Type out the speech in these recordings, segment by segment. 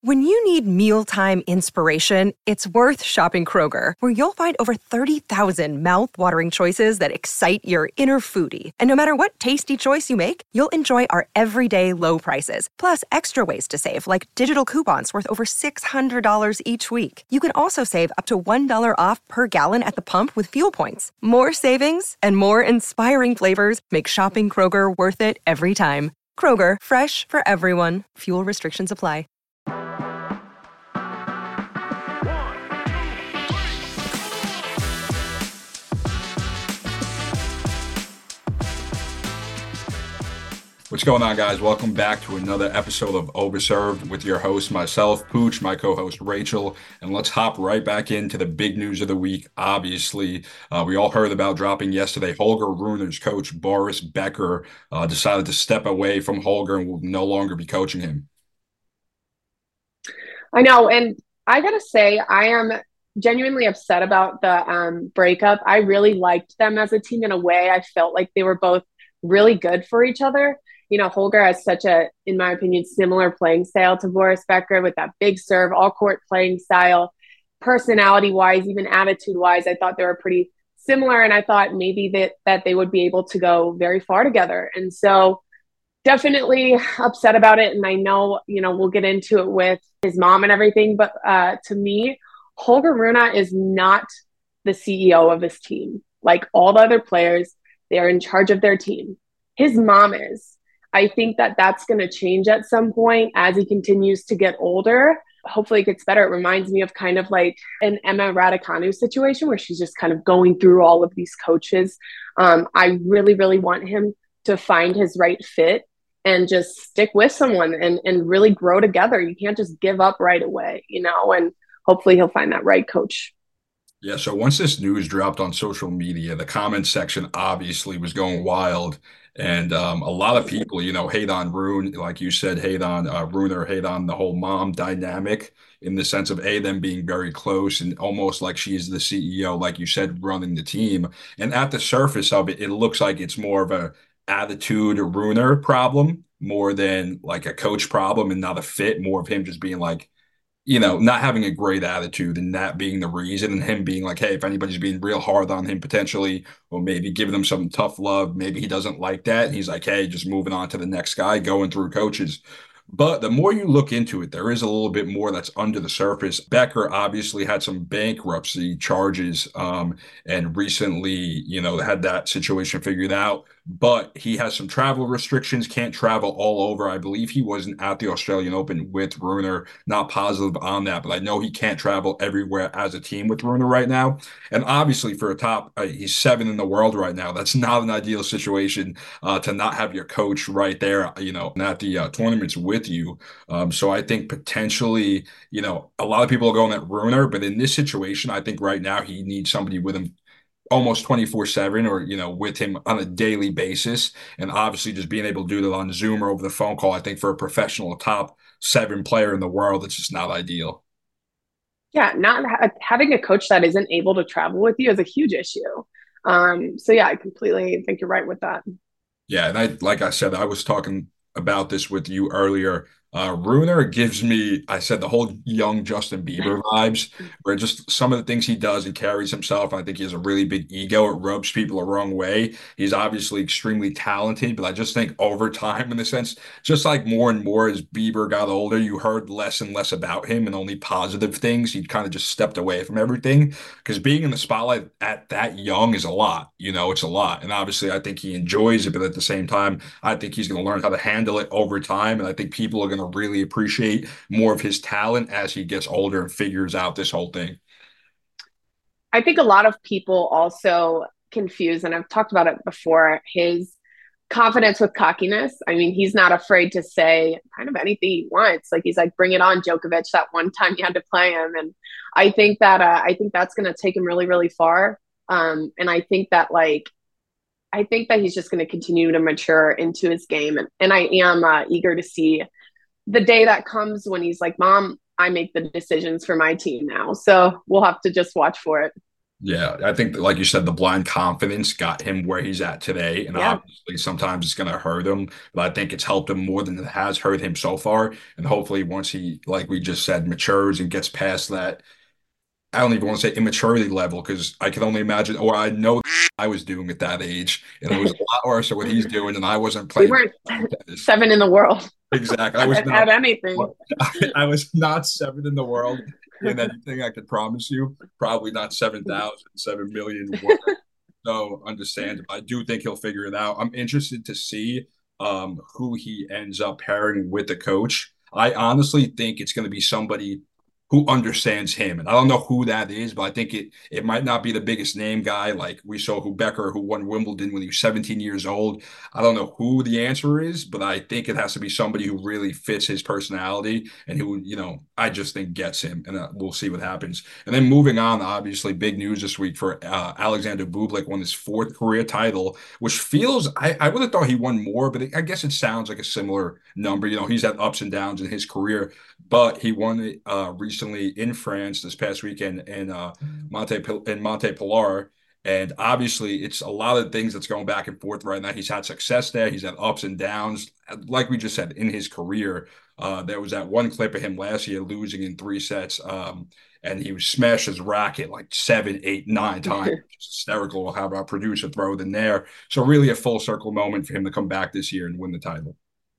When you need mealtime inspiration, it's worth shopping Kroger, where you'll find over 30,000 mouth-watering choices that excite your inner foodie. And no matter what tasty choice you make, you'll enjoy our everyday low prices, plus extra ways to save, like digital coupons worth over $600 each week. You can also save up to $1 off per gallon at the pump with fuel points. More savings and more inspiring flavors make shopping Kroger worth it every time. Kroger, fresh for everyone. Fuel restrictions apply. What's going on, guys? Welcome back to another episode of Overserved with your host, myself, Pooch, my co-host, Rachel. And let's hop right back into the big news of the week. Obviously, we all heard about dropping yesterday. Holger Runer's coach, Boris Becker, decided to step away from Holger and will no longer be coaching him. I know. And I got to say, I am genuinely upset about the breakup. I really liked them as a team in a way. I felt like they were both really good for each other. You know, Holger has such a, in my opinion, similar playing style to Boris Becker with that big serve, all court playing style, personality wise, even attitude wise. I thought they were pretty similar. And I thought maybe that they would be able to go very far together. And so definitely upset about it. And I know, you know, we'll get into it with his mom and everything. But to me, Holger Rune is not the CEO of his team. Like all the other players, they are in charge of their team. His mom is. I think that that's going to change at some point as he continues to get older. Hopefully it gets better. It reminds me of kind of like an Emma Raducanu situation where she's just kind of going through all of these coaches. I really, really want him to find his right fit and just stick with someone and really grow together. You can't just give up right away, you know, and hopefully he'll find that right coach. Yeah, so once this news dropped on social media, the comment section obviously was going wild. And a lot of people, you know, hate on Rune, like you said, hate on Runer, hate on the whole mom dynamic in the sense of them being very close and almost like she's the CEO, like you said, running the team. And at the surface of it, it looks like it's more of a attitude Runer problem more than like a coach problem and not a fit, more of him just being like, you know, not having a great attitude and that being the reason, and him being like, hey, if anybody's being real hard on him potentially, or maybe giving him some tough love, maybe he doesn't like that. And he's like, hey, just moving on to the next guy, going through coaches. But the more you look into it, there is a little bit more that's under the surface. Becker obviously had some bankruptcy charges and recently, you know, had that situation figured out. But he has some travel restrictions, can't travel all over. I believe he wasn't at the Australian Open with Runer, not positive on that, but I know he can't travel everywhere as a team with Runer right now. And obviously for a top, he's 7 in the world right now. That's not an ideal situation to not have your coach right there, you know, at the tournaments with you. So I think potentially, you know, a lot of people are going at Runer, but in this situation, I think right now he needs somebody with him almost 24/7 or, you know, with him on a daily basis. And obviously just being able to do that on Zoom or over the phone call, I think for a professional top 7 player in the world, it's just not ideal. Yeah, not having a coach that isn't able to travel with you is a huge issue. So yeah, I completely think you're right with that. Yeah, and like I said, I was talking about this with you earlier. Runer gives me, I said, the whole young Justin Bieber vibes, where just some of the things he does, he carries himself. I think he has a really big ego. It rubs people the wrong way. He's obviously extremely talented, but I just think over time, in a sense, just like more and more as Bieber got older, you heard less and less about him and only positive things. He kind of just stepped away from everything because being in the spotlight at that young is a lot. You know, it's a lot. And obviously, I think he enjoys it, but at the same time, I think he's going to learn how to handle it over time. And I think people are going to really appreciate more of his talent as he gets older and figures out this whole thing. I think a lot of people also confuse, and I've talked about it before, his confidence with cockiness. I mean, he's not afraid to say kind of anything he wants. Like he's like, bring it on, Djokovic, that one time you had to play him. And I think that's going to take him really, really far. And I think that he's just going to continue to mature into his game. And I am eager to see the day that comes when he's like, Mom, I make the decisions for my team now. So we'll have to just watch for it. Yeah, I think like you said, the blind confidence got him where he's at today. And Yeah. obviously sometimes it's gonna hurt him, but I think it's helped him more than it has hurt him so far. And hopefully once he, like we just said, matures and gets past that, I don't even want to say immaturity level, because I can only imagine, or I know I was doing at that age, and it was a lot worse than what he's doing, and I wasn't We playing weren't tennis. seven in the world Exactly. I was at not anything. I was not seven in the world in anything, I could promise you. Probably not 7,000, 7,000,000, whatever. So understand. I do think he'll figure it out. I'm interested to see who he ends up pairing with the coach. I honestly think it's going to be somebody who understands him. And I don't know who that is, but I think it might not be the biggest name guy. Like we saw who Becker, who won Wimbledon when he was 17 years old. I don't know who the answer is, but I think it has to be somebody who really fits his personality and who, I just think gets him. And we'll see what happens. And then moving on, obviously, big news this week for Alexander Bublik won his fourth career title, which feels, I would have thought he won more, but I guess it sounds like a similar number. He's had ups and downs in his career, but he won it recently in France this past weekend in Montpellier. And obviously, it's a lot of things that's going back and forth right now. He's had success there. He's had ups and downs. Like we just said, in his career, there was that one clip of him last year losing in 3 sets, and he was smashed his racket like 7, 8, 9 times. It's hysterical. We'll have our producer throw it in there. So really a full circle moment for him to come back this year and win the title.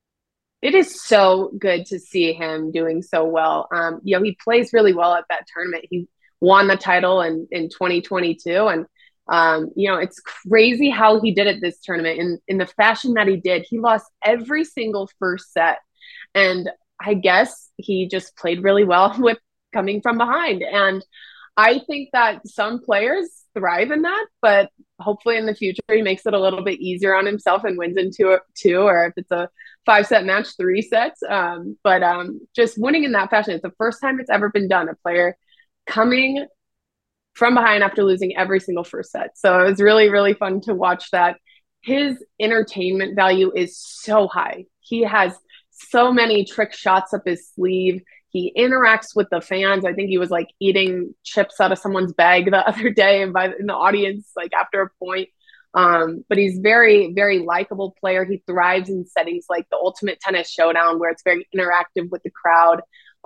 It is so good to see him doing so well. He plays really well at that tournament. He won the title in 2022. And, it's crazy how he did it this tournament in the fashion that he did. He lost every single first set. And I guess he just played really well with coming from behind. And I think that some players thrive in that, but hopefully in the future he makes it a little bit easier on himself and wins in two, or if it's a 5 set match, 3 sets. But just winning in that fashion, it's the first time it's ever been done. A player coming from behind after losing every single first set. So it was really, really fun to watch that. His entertainment value is so high. He has so many trick shots up his sleeve. He interacts with the fans. I think he was like eating chips out of someone's bag the other day and in the audience, like after a point. But he's very, very likable player. He thrives in settings like the Ultimate Tennis Showdown, where it's very interactive with the crowd.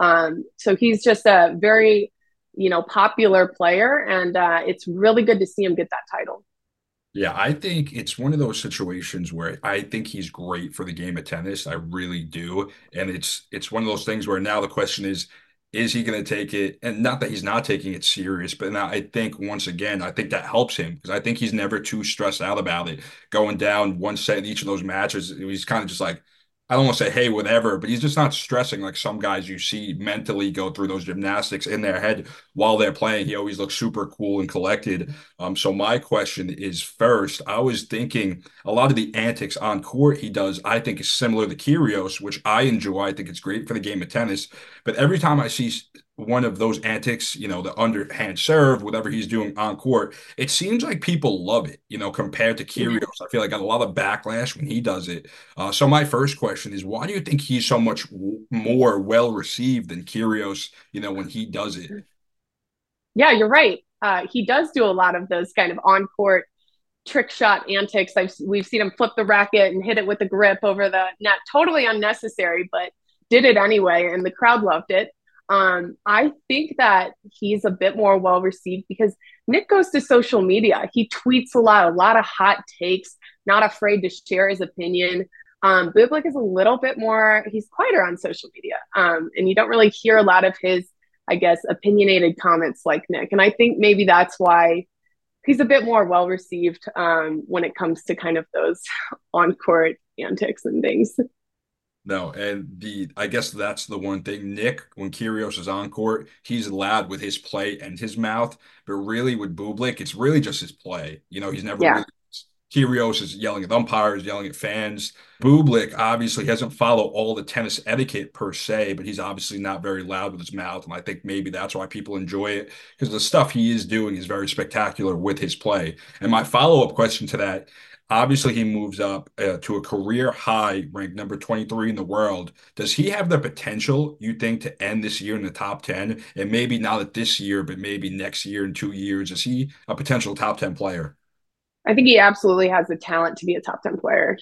So he's just a very, popular player, and it's really good to see him get that title. Yeah, I think it's one of those situations where I think he's great for the game of tennis. I really do. And it's one of those things where now the question is he going to take it? And not that he's not taking it serious, but now I think once again, I think that helps him, because I think he's never too stressed out about it. Going down 1 set in each of those matches, he's kind of just like, I don't want to say, hey, whatever, but he's just not stressing like some guys you see mentally go through those gymnastics in their head while they're playing. He always looks super cool and collected. So my question is, first, I was thinking a lot of the antics on court he does, I think is similar to Kyrgios, which I enjoy. I think it's great for the game of tennis. But every time I see one of those antics, the underhand serve, whatever he's doing on court, it seems like people love it, compared to Kyrgios. I feel like I got a lot of backlash when he does it. So my first question is, why do you think he's so much more well received than Kyrgios, when he does it? Yeah, you're right. He does do a lot of those kind of on court trick shot antics. We've seen him flip the racket and hit it with the grip over the net. Totally unnecessary, but did it anyway, and the crowd loved it. I think that he's a bit more well received because Nick goes to social media. He tweets a lot of hot takes, not afraid to share his opinion. Bublik is a little bit more, he's quieter on social media. And you don't really hear a lot of his, I guess, opinionated comments like Nick. And I think maybe that's why he's a bit more well received when it comes to kind of those on court antics and things. No, and I guess that's the one thing. Nick, when Kyrgios is on court, he's loud with his play and his mouth, but really with Bublik, it's really just his play. He's never Yeah. really. Kyrgios is yelling at umpires, yelling at fans. Bublik obviously hasn't followed all the tennis etiquette per se, but he's obviously not very loud with his mouth, and I think maybe that's why people enjoy it, because the stuff he is doing is very spectacular with his play. And my follow-up question to that, Obviously, he moves up to a career high, ranked number 23 in the world. Does he have the potential, you think, to end this year in the top 10? And maybe not at this year, but maybe next year in 2 years. Is he a potential top 10 player? I think he absolutely has the talent to be a top 10 player.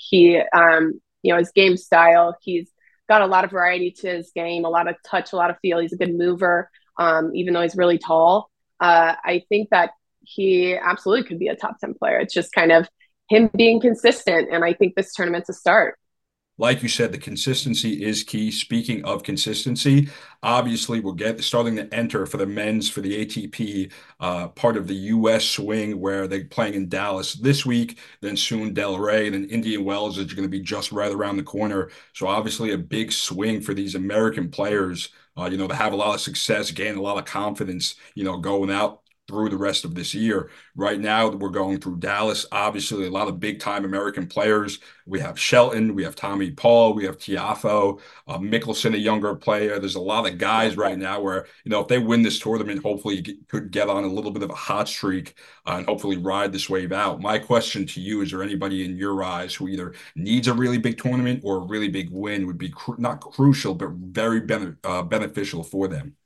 His game style, he's got a lot of variety to his game, a lot of touch, a lot of feel. He's a good mover, even though he's really tall. I think that he absolutely could be a top 10 player. It's just kind of him being consistent. And I think this tournament's a start. Like you said, the consistency is key. Speaking of consistency, obviously we're starting to enter for the men's for the ATP part of the U.S. swing where they're playing in Dallas this week, then soon Delray, and then Indian Wells is going to be just right around the corner. So obviously a big swing for these American players, to have a lot of success, gain a lot of confidence, going out through the rest of this year. Right now, we're going through Dallas. Obviously, a lot of big time American players. We have Shelton, we have Tommy Paul, we have Tiafoe, Mickelson, a younger player. There's a lot of guys right now where, if they win this tournament, hopefully could get on a little bit of a hot streak and hopefully ride this wave out. My question to you, is there anybody in your eyes who either needs a really big tournament or a really big win would be not crucial, but very beneficial for them?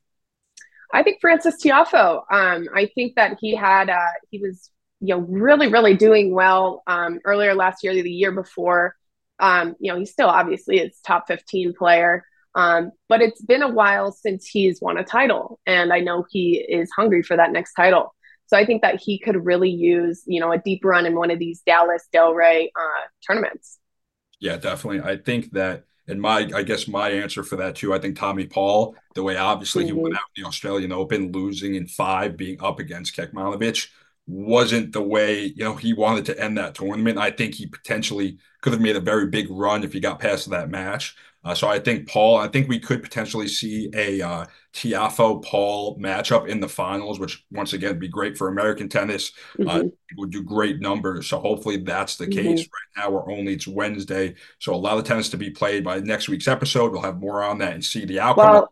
I think Francis Tiafoe. I think that he was really really doing well earlier last year, the year before. He's still obviously his top 15 player, but it's been a while since he's won a title, and I know he is hungry for that next title. So I think that he could really use a deep run in one of these Dallas Delray tournaments. Yeah, definitely. I think that, and I guess my answer for that too, I think Tommy Paul, the way obviously he went out in the Australian Open, losing in five, being up against Kekmanovic, wasn't the way, he wanted to end that tournament. I think he potentially could have made a very big run if he got past that match. So I think we could potentially see a Tiafoe Paul matchup in the finals, which once again would be great for American tennis. Would do great numbers. So hopefully that's the case. Right now it's Wednesday, so a lot of tennis to be played. By next week's episode, we'll have more on that and see the outcome. Well,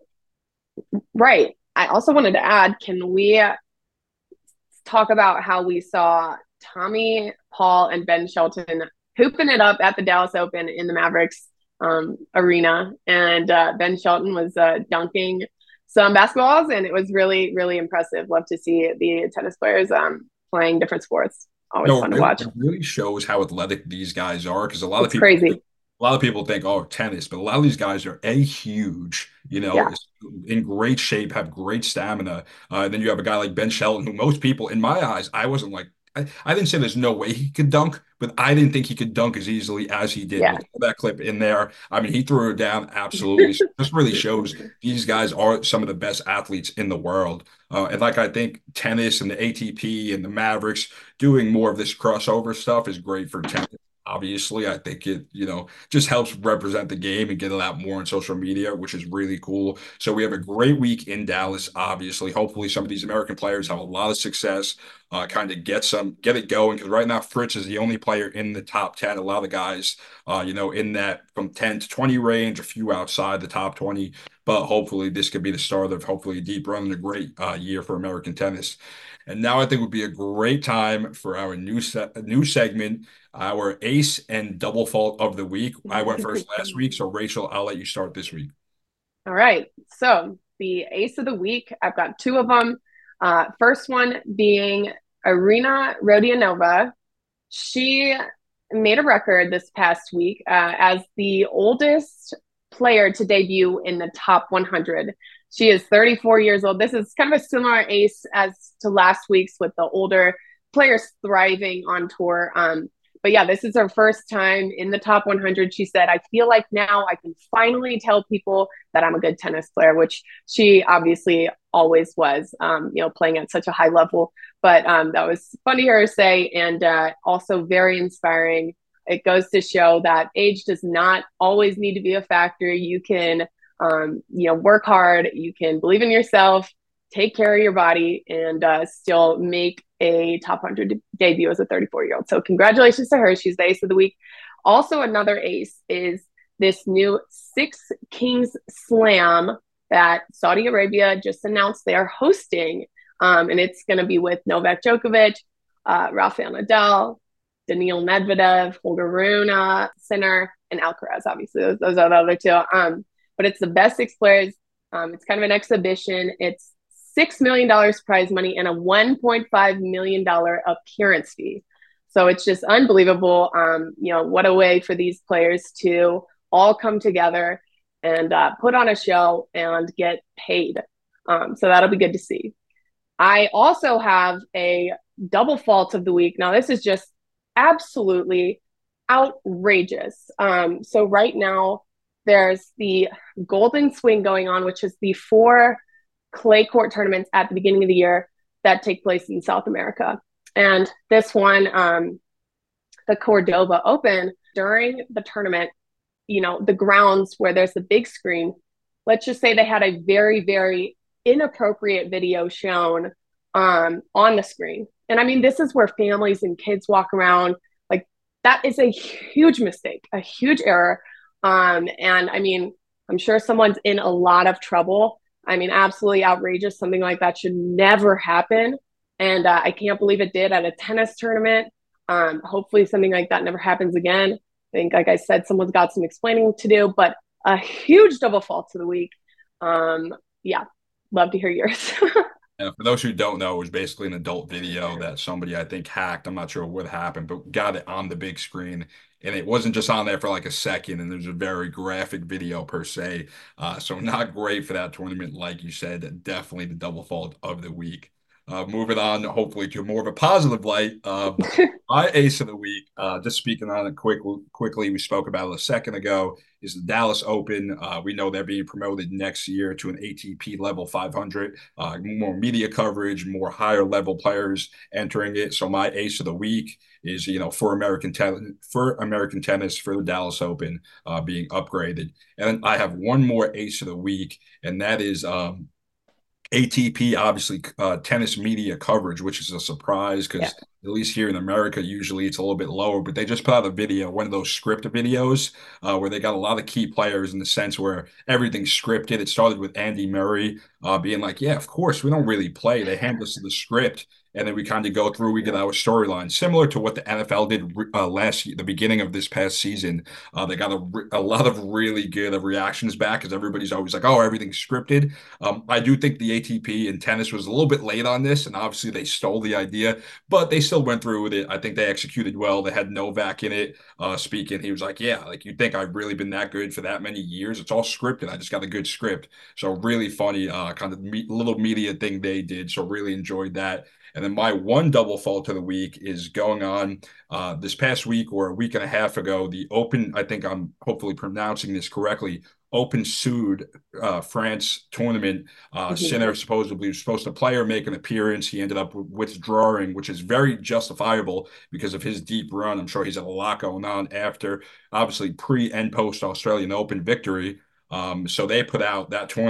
right. I also wanted to add, can we talk about how we saw Tommy Paul and Ben Shelton hooping it up at the Dallas Open in the Mavericks arena, and Ben Shelton was dunking some basketballs, and it was really really impressive. Love to see the tennis players playing different sports. Always fun to watch. It really shows how athletic these guys are, because It's crazy. A lot of people think, oh, tennis, but a lot of these guys are huge, in great shape, have great stamina. Then you have a guy like Ben Shelton, who most people, in my eyes, I wasn't like, I didn't say there's no way he could dunk, but I didn't think he could dunk as easily as he did with that clip in there. I mean, he threw it down absolutely. So this really shows these guys are some of the best athletes in the world. And I think tennis and the ATP and the Mavericks doing more of this crossover stuff is great for tennis. Obviously, I think it, just helps represent the game and get it out more on social media, which is really cool. So we have a great week in Dallas, obviously. Hopefully some of these American players have a lot of success, kind of get it going. Because right now, Fritz is the only player in the top 10. A lot of guys, in that from 10 to 20 range, a few outside the top 20. But hopefully this could be the start of hopefully a deep run and a great year for American tennis. And now I think would be a great time for our new segment, our ace and double fault of the week. I went first last week, so Rachel, I'll let you start this week. All right. So the ace of the week, I've got two of them. First one being Irina Rodionova. She made a record this past week as the oldest player to debut in the top 100. She is 34 years old. This is kind of a similar ace as to last week's, with the older players thriving on tour. But yeah, this is her first time in the top 100. She said, I feel like now I can finally tell people that I'm a good tennis player, which she obviously always was, playing at such a high level. But that was fun to hear her say, and also very inspiring. It goes to show that age does not always need to be a factor. You can, work hard, you can believe in yourself, take care of your body, and still make a top 100 debut as a 34-year-old. So congratulations to her. She's the ace of the week. Also, another ace is this new Six Kings Slam that Saudi Arabia just announced they are hosting. And it's going to be with Novak Djokovic, Rafael Nadal, Daniil Medvedev, Holger Rune, Sinner, and Alcaraz. Obviously, those are the other two. But it's the best six players. It's kind of an exhibition. It's $6 million prize money and a $1.5 million appearance fee. So it's just unbelievable. What a way for these players to all come together and put on a show and get paid. So that'll be good to see. I also have a double fault of the week. Now, this is just absolutely outrageous. So right now, there's the Golden Swing going on, which is the 4 clay court tournaments at the beginning of the year that take place in South America. And this one, the Cordoba Open, during the tournament, the grounds where there's the big screen, let's just say they had a very, very inappropriate video shown on the screen. And I mean, this is where families and kids walk around. Like, that is a huge mistake, a huge error. And I mean, I'm sure someone's in a lot of trouble. I mean, absolutely outrageous. Something like that should never happen. And I can't believe it did at a tennis tournament. Hopefully something like that never happens again. I think, like I said, someone's got some explaining to do, but a huge double fault of the week. Yeah, love to hear yours. Yeah, for those who don't know, it was basically an adult video that somebody, I think, hacked. I'm not sure what happened, but got it on the big screen. And it wasn't just on there for like a second, and there's a very graphic video per se. So not great for that tournament, like you said. Definitely the double fault of the week. Moving on, hopefully, to more of a positive light. My ace of the week, just speaking on it quickly, we spoke about it a second ago, is the Dallas Open. We know they're being promoted next year to an ATP level 500. More media coverage, more higher level players entering it. So my ace of the week is, for American tennis, for the Dallas Open being upgraded. And I have one more ace of the week, and that is ATP, obviously, tennis media coverage, which is a surprise because at least here in America, usually it's a little bit lower, but they just put out a video, one of those script videos where they got a lot of key players in the sense where everything's scripted. It started with Andy Murray being like, yeah, of course, we don't really play. They hand us the script. And then we kind of go through, we get our storyline, similar to what the NFL did last year, the beginning of this past season. They got a lot of really good reactions back because everybody's always like, oh, everything's scripted. I do think the ATP in tennis was a little bit late on this, and obviously they stole the idea, but they still went through with it. I think they executed well. They had Novak in it speaking. He was like, yeah, like, you think I've really been that good for that many years? It's all scripted. I just got a good script. So really funny kind of little media thing they did. So really enjoyed that. And then my one double fault of the week is going on this past week or a week and a half ago, the Open, I think I'm hopefully pronouncing this correctly, Open Sud France tournament. Sinner supposedly was supposed to play or make an appearance. He ended up withdrawing, which is very justifiable because of his deep run. I'm sure he's had a lot going on after, obviously, pre and post Australian Open victory. So they put out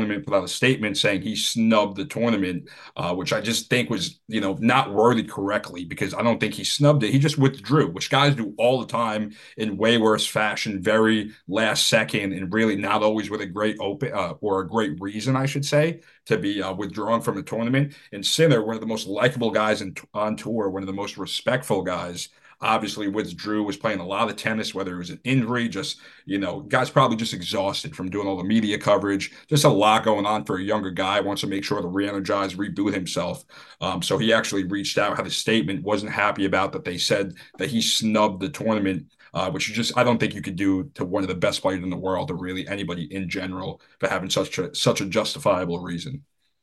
a statement saying he snubbed the tournament, which I just think was, not worded correctly because I don't think he snubbed it. He just withdrew, which guys do all the time in way worse fashion, very last second, and really not always with a great open or a great reason, I should say, to be withdrawn from a tournament. And Sinner, one of the most likable guys on tour, one of the most respectful guys, obviously withdrew, was playing a lot of tennis, whether it was an injury, just, guys probably just exhausted from doing all the media coverage, just a lot going on for a younger guy, wants to make sure to re-energize, reboot himself. So he actually reached out, had a statement, wasn't happy about that. They said that he snubbed the tournament, which I don't think you could do to one of the best players in the world, or really anybody in general, for having such a justifiable reason.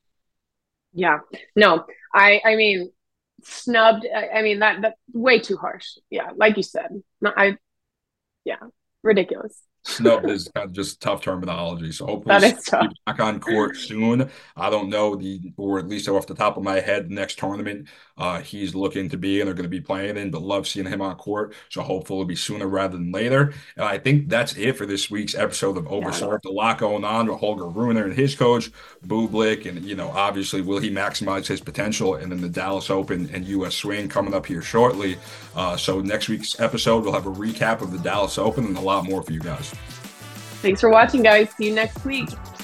Yeah, no, I mean, snubbed. I mean, that's way too harsh. Yeah, like you said, ridiculous. Snubbed is kind of just tough terminology. So hopefully he's back on court soon. I don't know or at least off the top of my head, the next tournament he's looking to be and they're going to be playing in, but love seeing him on court. So hopefully it'll be sooner rather than later. And I think that's it for this week's episode of Overserved. A lot going on with Holger Rune and his coach, Bublik, and, obviously, will he maximize his potential? And then the Dallas Open and U.S. Swing coming up here shortly. So next week's episode, we'll have a recap of the Dallas Open and a lot more for you guys. Thanks for watching, guys. See you next week.